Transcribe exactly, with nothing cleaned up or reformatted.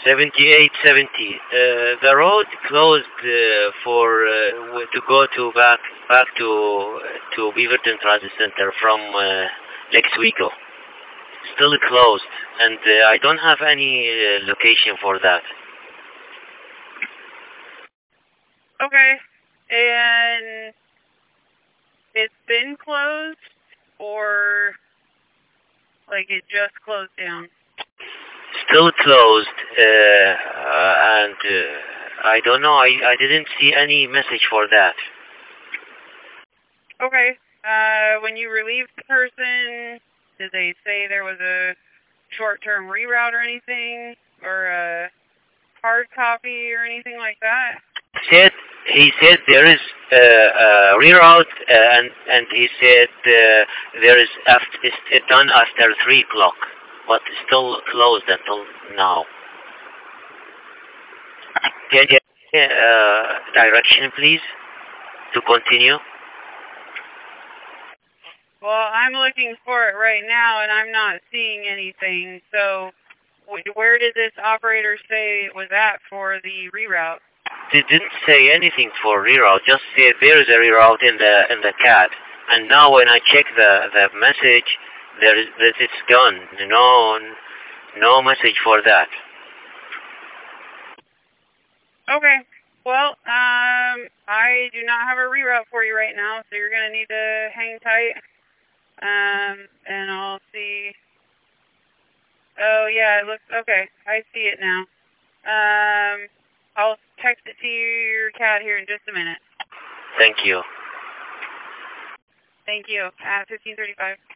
seventy-eight seventy. Uh, the road closed uh, for uh, w- to go to back back to to Beaverton Transit Center from uh, Lake Swico. Still closed, and uh, I don't have any uh, location for that. Okay. And it's been closed, or like it just closed down? Still closed, uh, uh, and uh, I don't know. I, I didn't see any message for that. Okay. Uh, when you relieved the person, did they say there was a short-term reroute or anything, or a hard copy or anything like that? Said he said there is uh, a reroute, uh, and and he said uh, there is after it's it's done after three o'clock, but it's still closed until now. Can you get uh, direction, please, to continue? Well, I'm looking for it right now, and I'm not seeing anything. So, wh- where did this operator say it was at for the reroute? They didn't say anything for reroute. Just said there is a reroute in the in the C A D. And now when I check the the message, there is that it's gone. No no message for that. Okay. Well, um, I do not have a reroute for you right now, so you're gonna need to hang tight. Um, and I'll see. Oh yeah, it looks okay. I see it now. Um, I'll text it to your cat here in just a minute. Thank you. Thank you. At fifteen thirty-five.